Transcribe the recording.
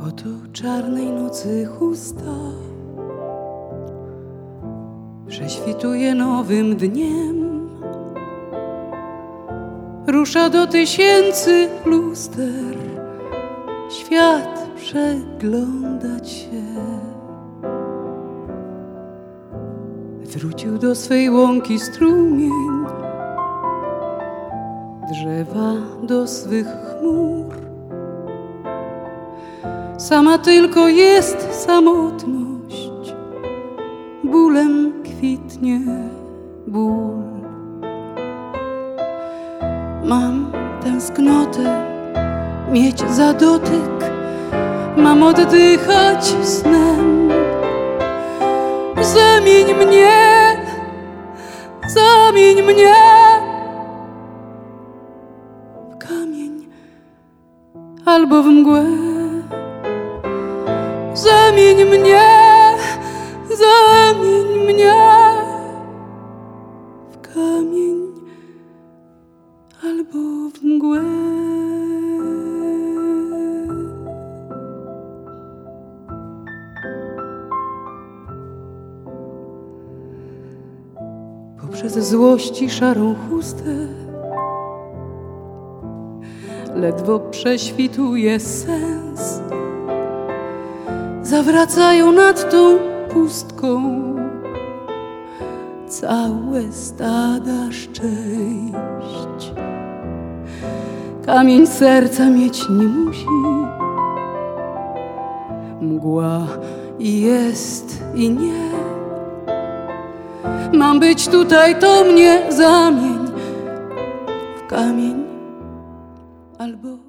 Oto czarnej nocy chusta prześwituje nowym dniem, rusza do tysięcy luster świat przeglądać się. Wrócił do swej łąki strumień, drzewa do swych chmur. Sama tylko jest samotność, bólem kwitnie ból. Mam tęsknotę mieć za dotyk, mam oddychać snem. Zamień mnie w kamień albo w mgłę. Zamień mnie w kamień albo w mgłę. Poprzez złości szarą chustę ledwo prześwituje sens. Zawracają nad tą pustką całe stada szczęść. Kamień serca mieć nie musi, mgła i jest i nie. Mam być tutaj, to mnie zamień w kamień albo